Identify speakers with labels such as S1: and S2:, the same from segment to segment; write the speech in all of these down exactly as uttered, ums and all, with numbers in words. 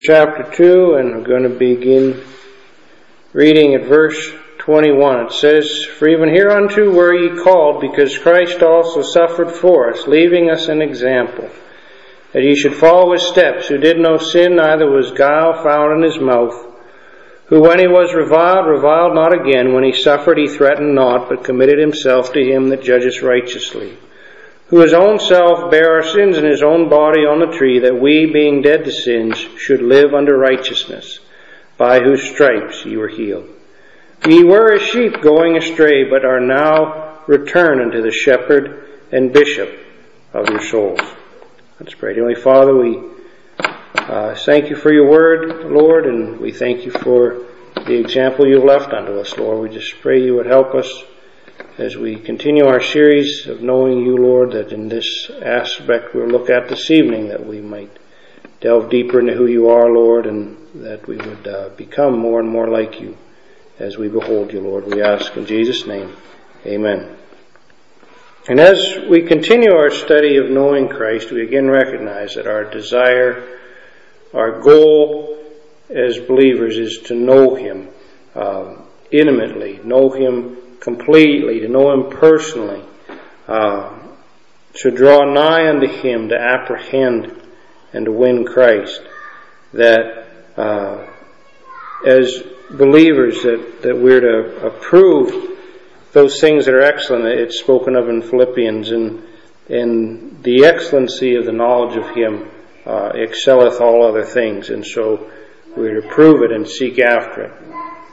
S1: Chapter two, and we're going to begin reading at verse twenty-one. It says, "For even hereunto were ye called, because Christ also suffered for us, leaving us an example, that ye should follow his steps, who did no sin, neither was guile found in his mouth, who when he was reviled, reviled not again, when he suffered, he threatened not, but committed himself to him that judgeth righteously, who his own self bare our sins in his own body on the tree, that we, being dead to sins, should live unto righteousness, by whose stripes ye were healed. Ye were as sheep going astray, but are now returned unto the shepherd and bishop of your souls." Let's pray. Heavenly Father, we uh, thank you for your word, Lord, and we thank you for the example you've left unto us, Lord. We just pray you would help us as we continue our series of knowing you, Lord, that in this aspect we'll look at this evening, that we might delve deeper into who you are, Lord, and that we would uh, become more and more like you as we behold you, Lord. We ask in Jesus' name, amen. And as we continue our study of knowing Christ, we again recognize that our desire, our goal as believers is to know him uh, intimately, know him completely, to know him personally, uh, to draw nigh unto him, to apprehend and to win Christ. That uh, as believers that, that we're to approve those things that are excellent. It's spoken of in Philippians, and, and the excellency of the knowledge of him uh, excelleth all other things, and so we're to prove it and seek after it.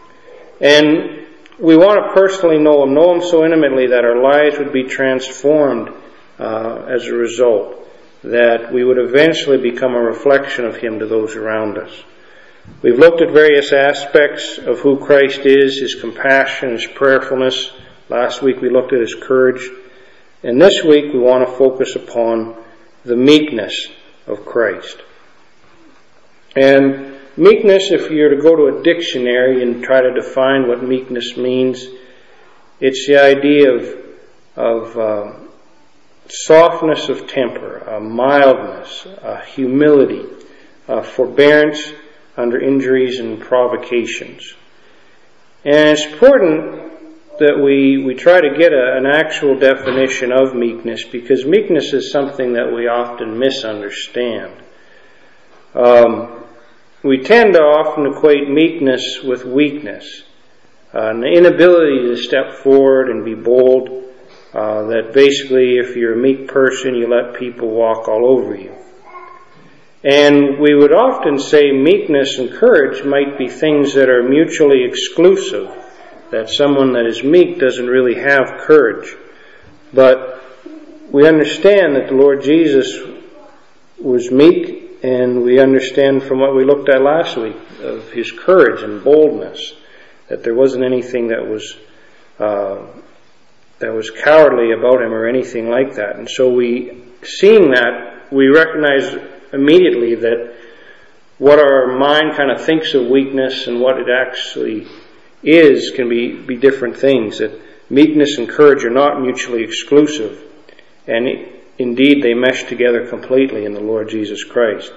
S1: And we want to personally know him, know him so intimately that our lives would be transformed uh, as a result, that we would eventually become a reflection of him to those around us. We've looked at various aspects of who Christ is, his compassion, his prayerfulness. Last week we looked at his courage. And this week we want to focus upon the meekness of Christ. And meekness, if you're to go to a dictionary and try to define what meekness means, it's the idea of, of uh, softness of temper, a mildness, a humility, a forbearance under injuries and provocations. And it's important that we, we try to get a, an actual definition of meekness, because meekness is something that we often misunderstand. Um, We tend to often equate meekness with weakness, uh, an inability to step forward and be bold, uh, that basically if you're a meek person, you let people walk all over you. And we would often say meekness and courage might be things that are mutually exclusive, that someone that is meek doesn't really have courage. But we understand that the Lord Jesus was meek, and we understand from what we looked at last week of his courage and boldness that there wasn't anything that was uh, that was cowardly about him or anything like that. And so we, seeing that, we recognize immediately that what our mind kind of thinks of weakness and what it actually is can be, be different things. That meekness and courage are not mutually exclusive, and it, indeed, they mesh together completely in the Lord Jesus Christ.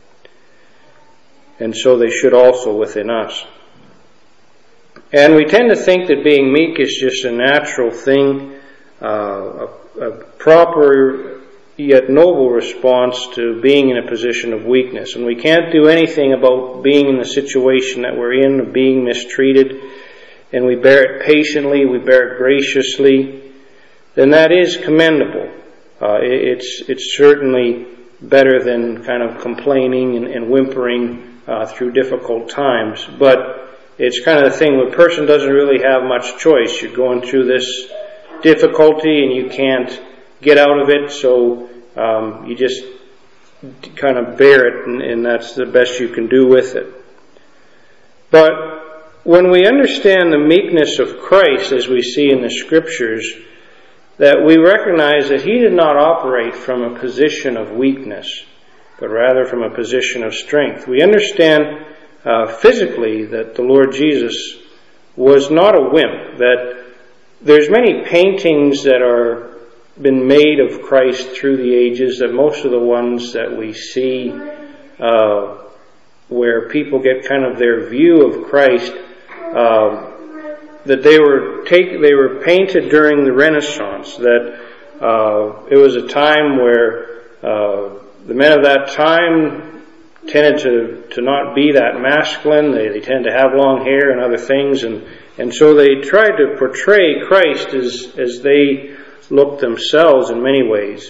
S1: And so they should also within us. And we tend to think that being meek is just a natural thing, uh, a, a proper yet noble response to being in a position of weakness. And we can't do anything about being in the situation that we're in, of being mistreated, and we bear it patiently, we bear it graciously, then that is commendable. Uh, it's it's certainly better than kind of complaining and, and whimpering uh, through difficult times. But it's kind of the thing where a person doesn't really have much choice. You're going through this difficulty and you can't get out of it, so um, you just kind of bear it, and, and that's the best you can do with it. But when we understand the meekness of Christ, as we see in the Scriptures, that we recognize that he did not operate from a position of weakness, but rather from a position of strength. We understand uh, physically that the Lord Jesus was not a wimp, that there's many paintings that are been made of Christ through the ages, that most of the ones that we see uh, where people get kind of their view of Christ, um, that they were take they were painted during the Renaissance, that uh, it was a time where uh, the men of that time tended to, to not be that masculine. They, they tend to have long hair and other things, and, and so they tried to portray Christ as, as they looked themselves in many ways.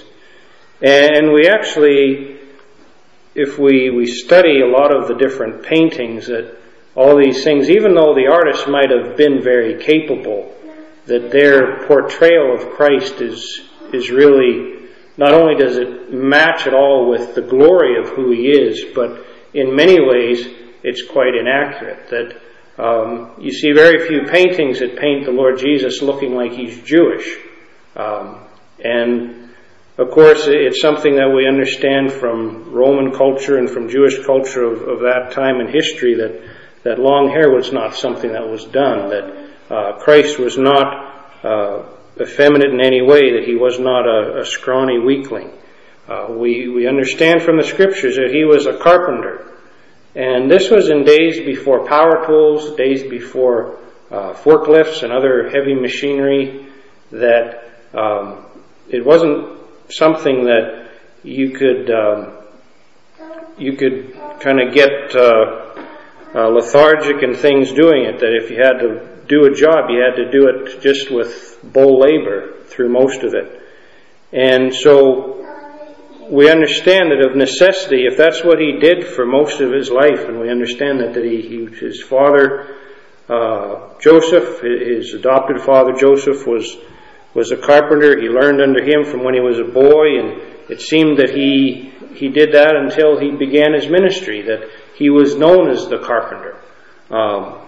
S1: And we actually, if we, we study a lot of the different paintings, that all these things, even though the artists might have been very capable, that their portrayal of Christ is is really, not only does it match at all with the glory of who he is, but in many ways it's quite inaccurate. That um, you see very few paintings that paint the Lord Jesus looking like he's Jewish. Um, and of course it's something that we understand from Roman culture and from Jewish culture of, of that time in history, that that long hair was not something that was done, that uh, Christ was not uh, effeminate in any way, that he was not a, a scrawny weakling. Uh, we, we understand from the scriptures that he was a carpenter. And this was in days before power tools, days before uh, forklifts and other heavy machinery, that um, it wasn't something that you could um, you could kind of get uh, uh, lethargic and things doing it, that if you had to do a job, you had to do it just with bow labor through most of it. And so we understand that of necessity, if that's what he did for most of his life, and we understand that, that he, he his father uh, Joseph, his adopted father Joseph, was was a carpenter. He learned under him from when he was a boy, and it seemed that he he did that until he began his ministry, that he was known as the carpenter. Um,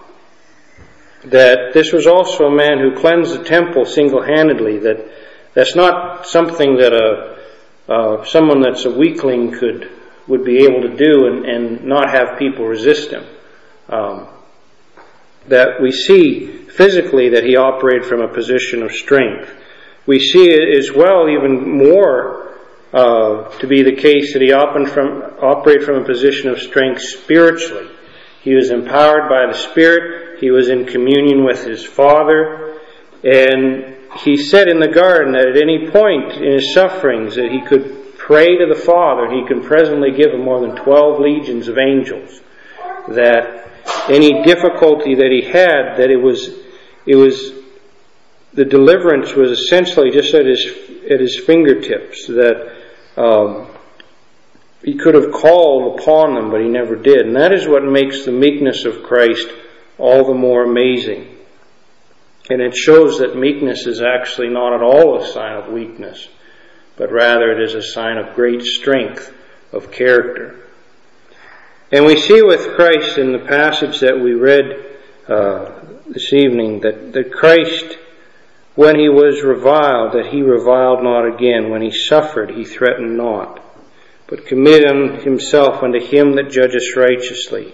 S1: that this was also a man who cleansed the temple single-handedly, that that's not something that a uh, someone that's a weakling could would be able to do and, and not have people resist him. Um, that we see physically that he operated from a position of strength. We see it as well, even more uh, to be the case, that he often from, operated from a position of strength spiritually. He was empowered by the Spirit. He was in communion with his Father. And he said in the garden that at any point in his sufferings that he could pray to the Father, and he could presently give him more than twelve legions of angels. That any difficulty that he had, that it was, it was, the deliverance was essentially just at his at his fingertips. That um, he could have called upon them, but he never did. And that is what makes the meekness of Christ all the more amazing. And it shows that meekness is actually not at all a sign of weakness, but rather it is a sign of great strength of character. And we see with Christ in the passage that we read uh, this evening, that, that Christ, when he was reviled, that he reviled not again. When he suffered, he threatened not, but committed himself unto him that judgeth righteously.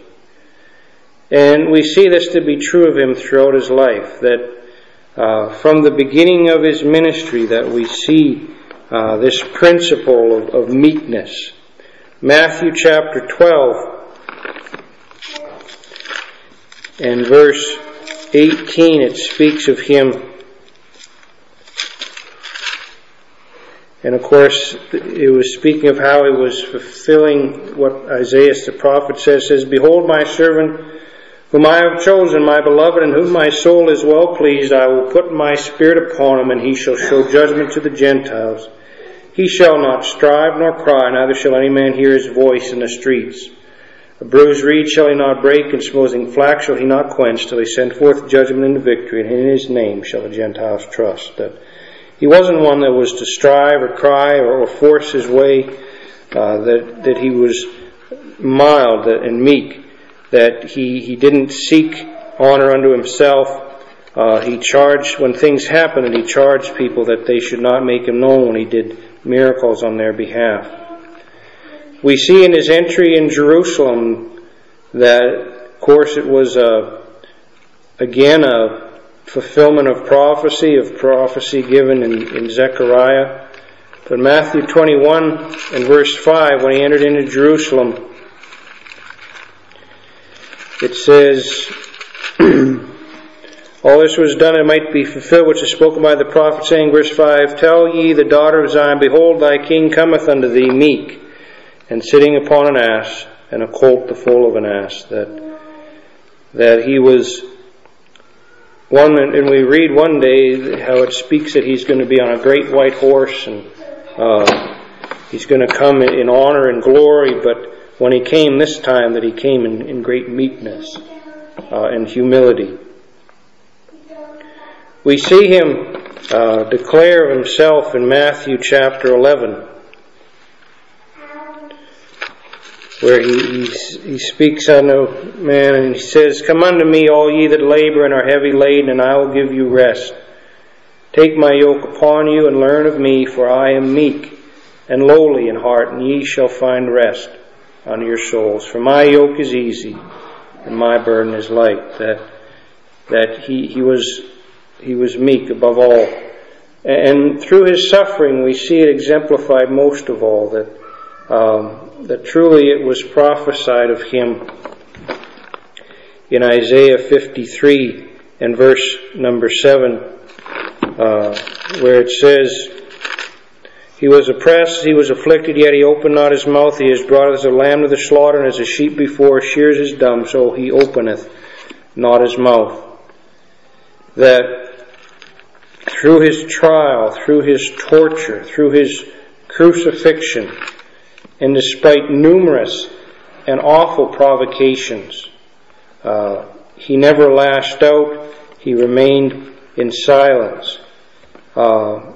S1: And we see this to be true of him throughout his life, that uh, from the beginning of his ministry that we see uh, this principle of, of meekness. Matthew chapter twelve and verse eighteen, it speaks of him. And of course, it was speaking of how he was fulfilling what Isaiah the prophet says, says, "Behold my servant, whom I have chosen, my beloved, in whom my soul is well pleased. I will put my spirit upon him, and he shall show judgment to the Gentiles. He shall not strive nor cry, neither shall any man hear his voice in the streets. A bruised reed shall he not break, and smoking flax shall he not quench, till he send forth judgment into victory, and in his name shall the Gentiles trust." That he wasn't one that was to strive or cry or, or force his way, uh, that, that he was mild and meek, that he, he didn't seek honor unto himself. Uh, he charged, when things happened, and he charged people that they should not make him known when he did miracles on their behalf. We see in his entry in Jerusalem that, of course, it was a, again a fulfillment of prophecy, of prophecy given in, in Zechariah. But Matthew twenty-one and verse five, when he entered into Jerusalem, it says, all this was done, it might be fulfilled, which is spoken by the prophet, saying, verse five, Tell ye the daughter of Zion, Behold, thy king cometh unto thee meek, and sitting upon an ass, and a colt the foal of an ass. That that he was one, and we read one day how it speaks that he's going to be on a great white horse, and uh, he's going to come in honor and glory, but when he came this time, that he came in, in great meekness uh, and humility. We see him uh, declare of himself in Matthew chapter eleven, where he, he, he speaks unto man and he says, Come unto me, all ye that labor and are heavy laden, and I will give you rest. Take my yoke upon you and learn of me, for I am meek and lowly in heart, and ye shall find rest unto your souls. For my yoke is easy and my burden is light. That that he, he was he was meek above all. And through his suffering we see it exemplified most of all, that um, that truly it was prophesied of him in Isaiah fifty-three and verse number seven, uh, where it says, He was oppressed, he was afflicted, yet he opened not his mouth. He is brought as a lamb to the slaughter, and as a sheep before shears is dumb, so he openeth not his mouth. That through his trial, through his torture, through his crucifixion, and despite numerous and awful provocations, uh, he never lashed out. He remained in silence. Uh,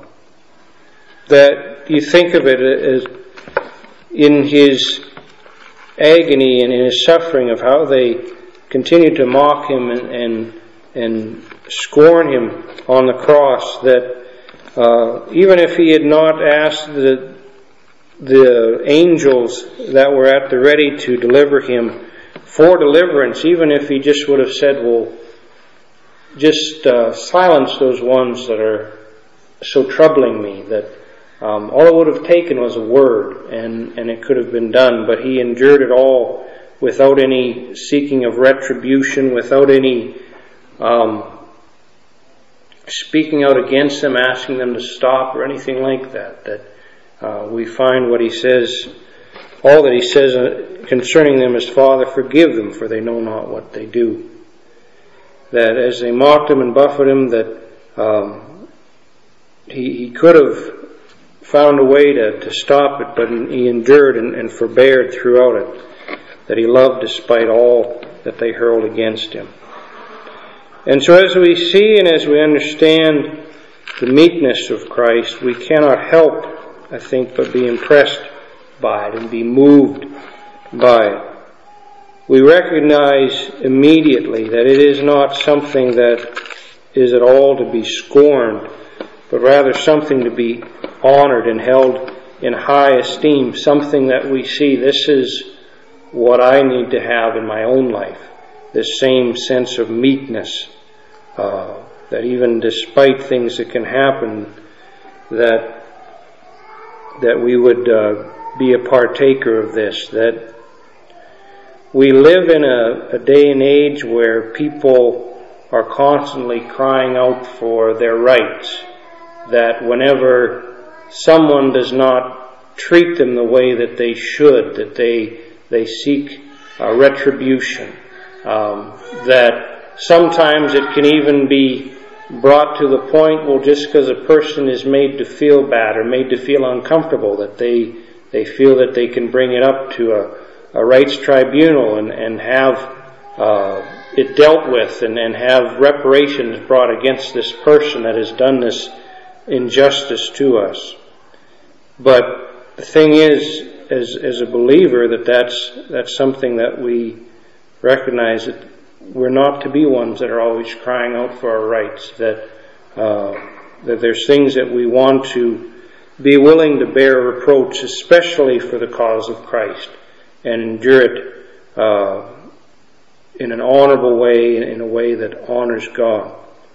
S1: that you think of it as in his agony and in his suffering, of how they continued to mock him and and, and scorn him on the cross, that uh, even if he had not asked the the angels that were at the ready to deliver him for deliverance, even if he just would have said, well, just uh, silence those ones that are so troubling me, that um, all it would have taken was a word, and, and it could have been done. But he endured it all without any seeking of retribution, without any um, speaking out against them, asking them to stop or anything like that. That uh, we find what he says, all that he says concerning them is, Father, forgive them, for they know not what they do. That as they mocked him and buffeted him, that um, he, he could have found a way to, to stop it, but he endured and, and forbeared throughout it. That he loved despite all that they hurled against him. And so as we see and as we understand the meekness of Christ, we cannot help, I think, but be impressed by it and be moved by it. We recognize immediately that it is not something that is at all to be scorned, but rather something to be honored and held in high esteem, something that we see, this is what I need to have in my own life, this same sense of meekness, uh, that even despite things that can happen, that that we would uh, be a partaker of this, that we live in a, a day and age where people are constantly crying out for their rights, that whenever someone does not treat them the way that they should, that they they seek uh, retribution, um, that sometimes it can even be brought to the point, well, just because a person is made to feel bad or made to feel uncomfortable, that they they feel that they can bring it up to a, a rights tribunal and, and have uh, it dealt with and, and have reparations brought against this person that has done this injustice to us. But the thing is, as as a believer, that that's that's something that we recognize, that we're not to be ones that are always crying out for our rights, that uh, that there's things that we want to be willing to bear reproach, especially for the cause of Christ, and endure it uh, in an honorable way, in a way that honors God.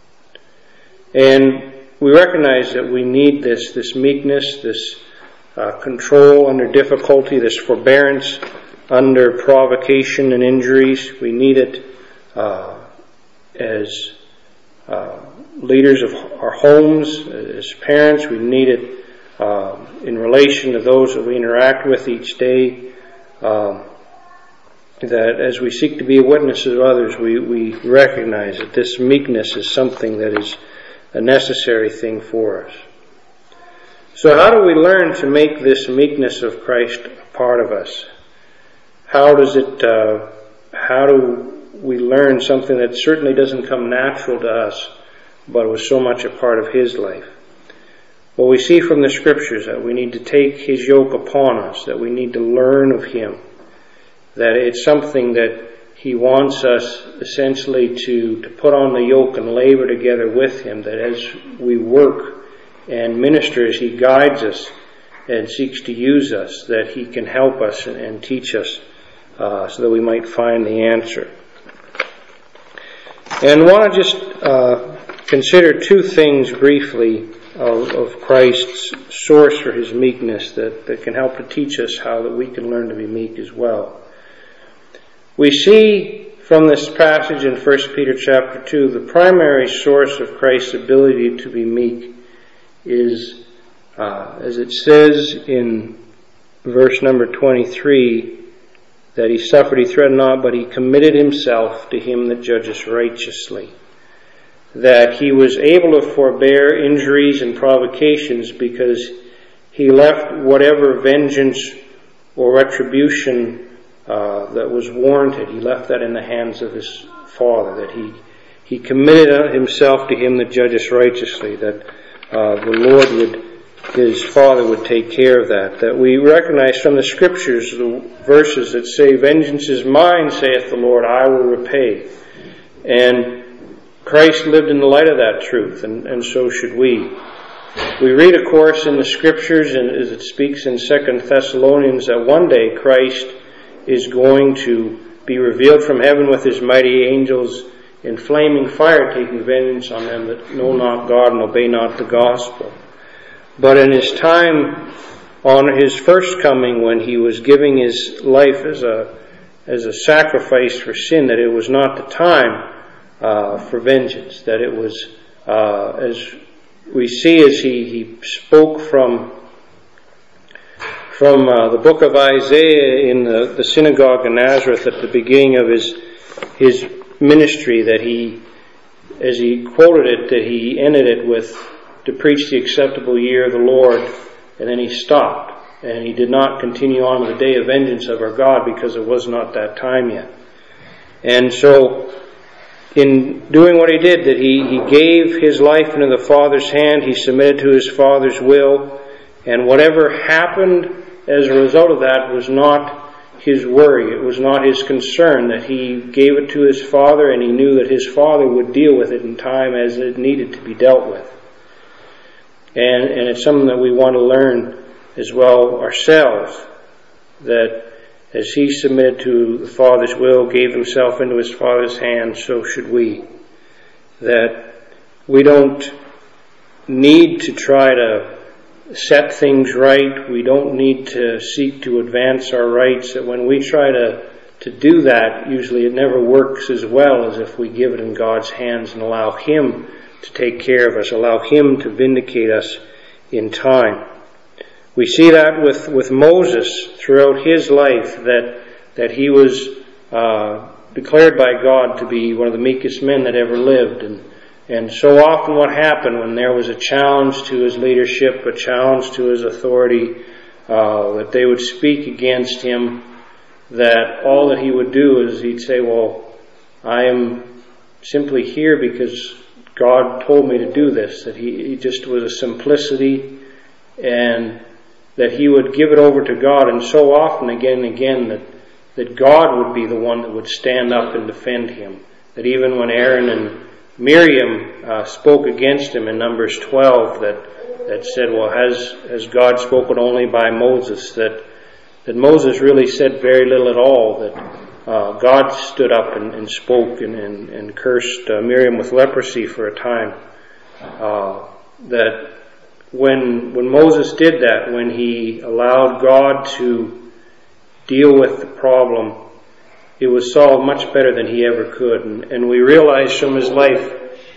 S1: And we recognize that we need this, this meekness, this uh, control under difficulty, this forbearance under provocation and injuries. We need it uh, as uh, leaders of our homes, as parents. We need it uh, in relation to those that we interact with each day. Um, that as we seek to be a witness to others, we, we recognize that this meekness is something that is a necessary thing for us. So how do we learn to make this meekness of Christ a part of us? How does it, uh, how do we learn something that certainly doesn't come natural to us, but was so much a part of His life? Well, we see from the Scriptures that we need to take His yoke upon us, that we need to learn of Him, that it's something that He wants us essentially to, to put on the yoke and labor together with Him, that as we work and minister, as He guides us and seeks to use us, that He can help us and, and teach us uh, so that we might find the answer. And I want to just uh, consider two things briefly of, of Christ's source for His meekness that, that can help to teach us how that we can learn to be meek as well. We see from this passage in First Peter chapter two, the primary source of Christ's ability to be meek is, uh, as it says in verse number twenty-three, that He suffered, He threatened not, but He committed Himself to Him that judges righteously. That He was able to forbear injuries and provocations because He left whatever vengeance or retribution Uh, that was warranted, He left that in the hands of His Father, that He He committed Himself to Him that judges righteously, that uh, the Lord would, His Father would take care of that, that we recognize from the Scriptures the verses that say, "Vengeance is mine, saith the Lord, I will repay." And Christ lived in the light of that truth, and, and so should we. We read, of course, in the Scriptures, and as it speaks in Second Thessalonians, that one day Christ is going to be revealed from heaven with His mighty angels in flaming fire, taking vengeance on them that know not God and obey not the gospel. But in His time, on His first coming, when He was giving His life as a as a sacrifice for sin, that it was not the time uh, for vengeance, that it was, uh, as we see as He, he spoke from From uh, the book of Isaiah in the, the synagogue in Nazareth at the beginning of his his ministry, that he, as he quoted it, that he ended it with, "To preach the acceptable year of the Lord," and then he stopped, and he did not continue on with the day of vengeance of our God because it was not that time yet. And so, in doing what he did, that he, he gave his life into the Father's hand, he submitted to his Father's will, and whatever happened as a result of that was not his worry. It was not his concern, that he gave it to his Father, and he knew that his Father would deal with it in time as it needed to be dealt with. And, and it's something that we want to learn as well ourselves, that as he submitted to the Father's will, gave himself into his Father's hands, so should we. That we don't need to try to set things right. We don't need to seek to advance our rights. That when we try to, to do that, usually it never works as well as if we give it in God's hands and allow Him to take care of us, allow Him to vindicate us in time. We see that with, with Moses throughout his life, that, that he was uh, declared by God to be one of the meekest men that ever lived. And And so often what happened when there was a challenge to his leadership, a challenge to his authority, uh, that they would speak against him, that all that he would do is he'd say, "Well, I am simply here because God told me to do this." That he, he just was a simplicity, and that he would give it over to God. And so often, again and again, that, that God would be the one that would stand up and defend him. That even when Aaron and Miriam uh, spoke against him in Numbers twelve, that that said, "Well, has has God spoken only by Moses?" That that Moses really said very little at all. That uh, God stood up and, and spoke and, and, and cursed uh, Miriam with leprosy for a time. Uh, that when when Moses did that, when he allowed God to deal with the problem, it was solved much better than he ever could. And, and we realized from his life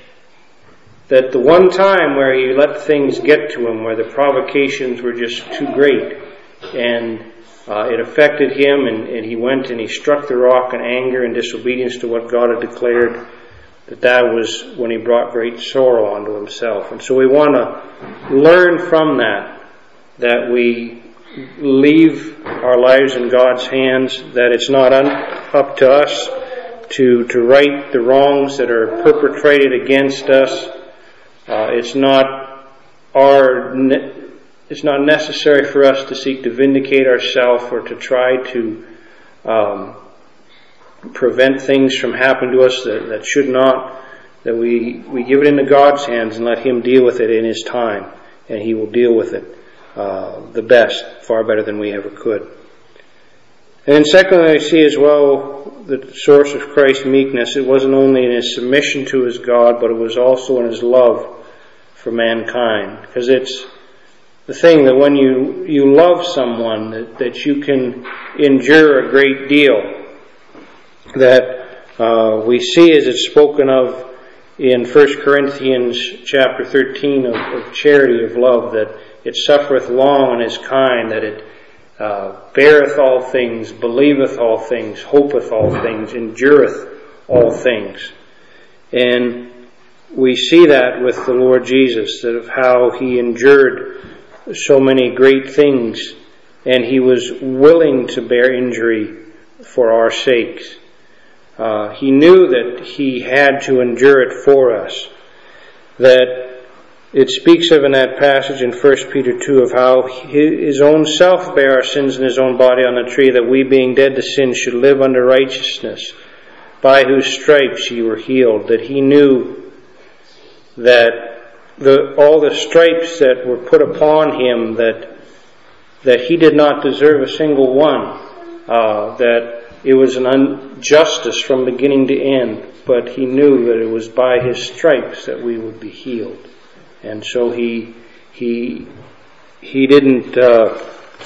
S1: that the one time where he let things get to him, where the provocations were just too great, and uh, it affected him, and, and he went and he struck the rock in anger and disobedience to what God had declared, that that was when he brought great sorrow onto himself. And so we want to learn from that, that we leave our lives in God's hands, that it's not un- up to us to to right the wrongs that are perpetrated against us. Uh, it's not our ne- it's not necessary for us to seek to vindicate ourselves or to try to um, prevent things from happening to us that, that should not. That we we give it into God's hands and let Him deal with it in His time, and He will deal with it Uh, the best, far better than we ever could. And then secondly, I see as well the source of Christ's meekness. It wasn't only in His submission to His God, but it was also in His love for mankind. Because it's the thing that when you, you love someone, that, that you can endure a great deal. That uh, we see as it's spoken of in First Corinthians chapter thirteen of, of charity, of love, that it suffereth long and is kind, that it uh, beareth all things, believeth all things, hopeth all things, endureth all things. And we see that with the Lord Jesus, that of how He endured so many great things, and He was willing to bear injury for our sakes. Uh, he knew that He had to endure it for us. That it speaks of in that passage in First Peter two of how His own self bare our sins in His own body on the tree, that we being dead to sin should live unto righteousness, by whose stripes ye were healed. That He knew that the, all the stripes that were put upon Him, that that He did not deserve a single one, uh, that it was an injustice from beginning to end, but He knew that it was by His stripes that we would be healed. And so he he he didn't uh,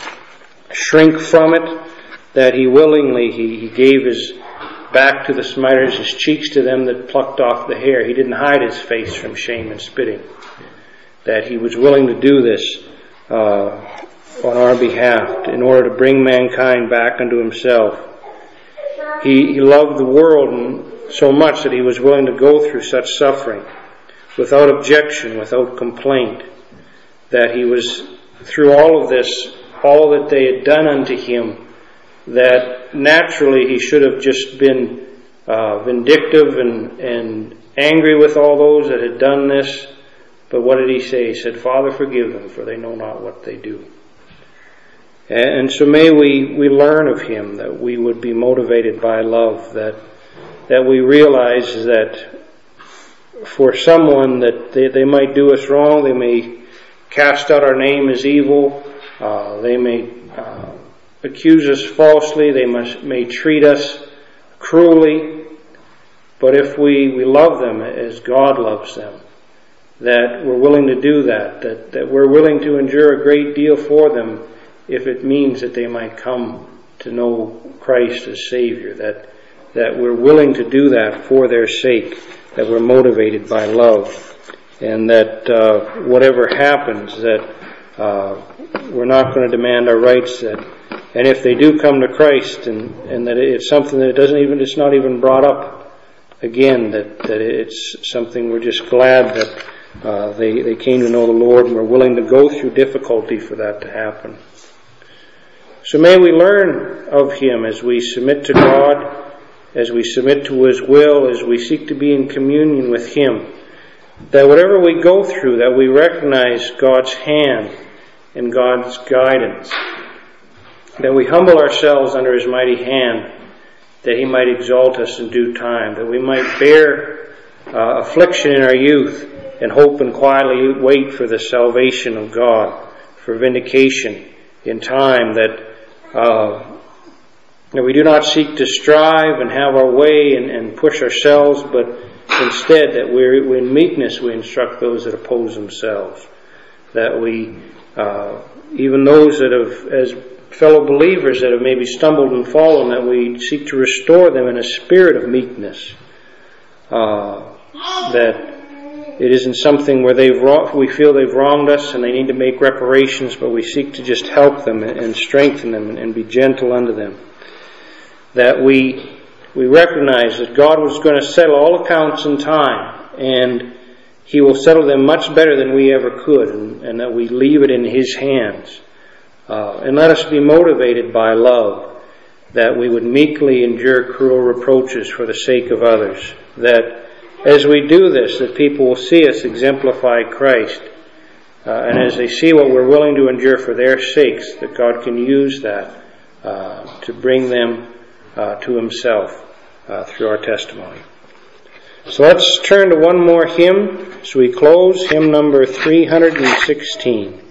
S1: shrink from it, that He willingly, he, he gave His back to the smiters, His cheeks to them that plucked off the hair. He didn't hide His face from shame and spitting. That He was willing to do this uh, on our behalf in order to bring mankind back unto Himself. He, he loved the world so much that He was willing to go through such suffering without objection, without complaint. That He was, through all of this, all that they had done unto Him, that naturally He should have just been uh, vindictive and, and angry with all those that had done this. But what did He say? He said, Father, forgive them, for they know not what they do. And so may we, we learn of Him, that we would be motivated by love, that that we realize that for someone that they, they might do us wrong, they may cast out our name as evil, uh, they may uh, accuse us falsely, they must, may treat us cruelly, but if we, we love them as God loves them, that we're willing to do that, that, that we're willing to endure a great deal for them, if it means that they might come to know Christ as Savior, that that we're willing to do that for their sake, that we're motivated by love, and that uh, whatever happens, that uh, we're not going to demand our rights, that, and if they do come to Christ, and, and that it's something that it doesn't even, it's not even brought up again, that, that it's something we're just glad that uh, they, they came to know the Lord, and we're willing to go through difficulty for that to happen. So may we learn of Him as we submit to God, as we submit to His will, as we seek to be in communion with Him, that whatever we go through, that we recognize God's hand and God's guidance, that we humble ourselves under His mighty hand, that He might exalt us in due time, that we might bear uh, affliction in our youth and hope and quietly wait for the salvation of God, for vindication in time, that uh, that we do not seek to strive and have our way and, and push ourselves, but instead that we're, we're in meekness we instruct those that oppose themselves. That we, uh, even those that have, as fellow believers that have maybe stumbled and fallen, that we seek to restore them in a spirit of meekness. Uh, that it isn't something where they've wrong, we feel they've wronged us and they need to make reparations, but we seek to just help them and strengthen them and be gentle unto them. That we we recognize that God was going to settle all accounts in time, and He will settle them much better than we ever could, and, and that we leave it in His hands. Uh, and let us be motivated by love, that we would meekly endure cruel reproaches for the sake of others. That as we do this, that people will see us exemplify Christ. Uh, and as they see what we're willing to endure for their sakes, that God can use that uh, to bring them uh, to Himself uh, through our testimony. So let's turn to one more hymn as we close, hymn number three hundred sixteen.